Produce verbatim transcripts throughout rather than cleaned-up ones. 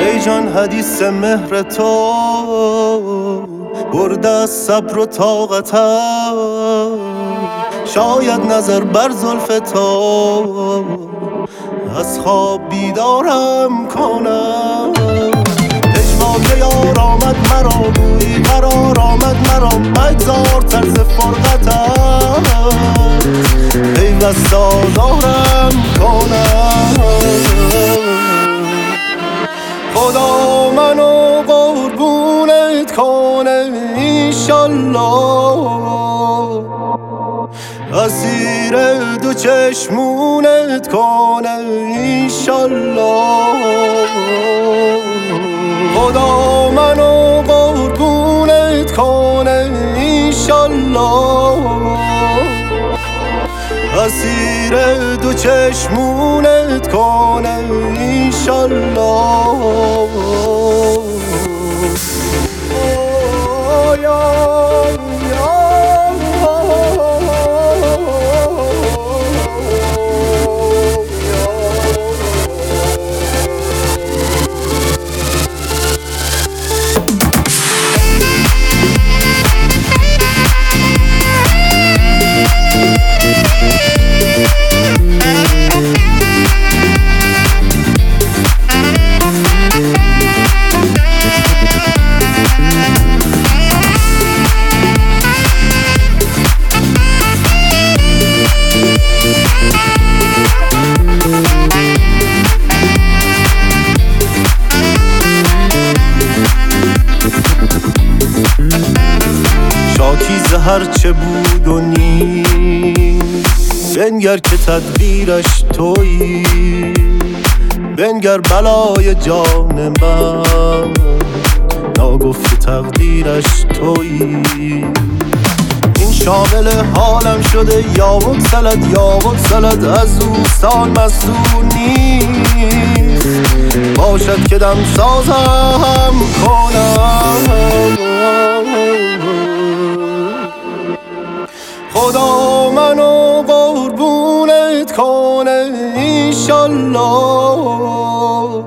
ای جان حدیث مهر تو برده از صبر و طاقتم، شاید نظر بر زلف تو از خواب بیدارم کنم. اجماع یار آمد مرا، گویی قرار آمد مرا، مگذار طرز فرقتم پیوست آزارم کنم. خدا منو قربونت کنه ایشالله، اسیر دو چشمونت کنه ایشالله. خدا منو قربونت کنه ایشالله، اسیر دو چشمونت کنه ایشالله. شاکی هرچه بود و نیست، بنگر که تدبیرش تویی، بنگر بلای جان من، ناگفته تقدیرش تویی. این شامل حالم شده یا بگسلد یا بگسلد، از دوستان مسئول نیست، باشد که دم سازم کنم. خدا منو قربونت کنه ایشالله،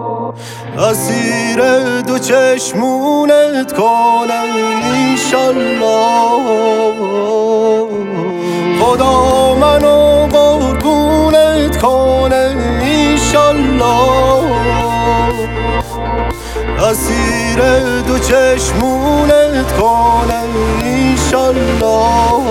اسیر دو چشمونت کنه ایشالله. خدا منو قربونت کنه ایشالله، اسیر دو چشمونت کنه ایشالله.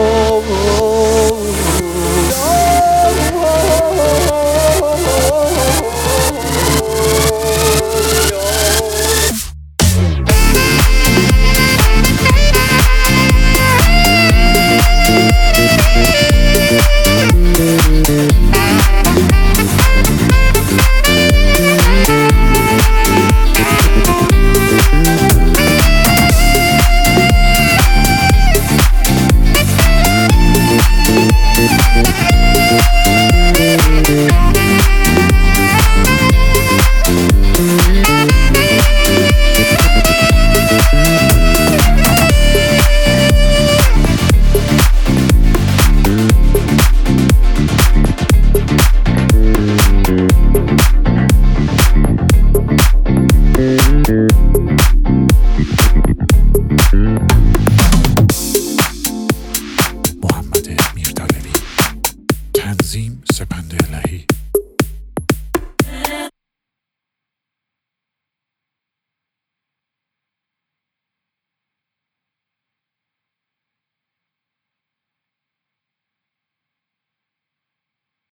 محمد میردلوی، تنظیم سپند الهی.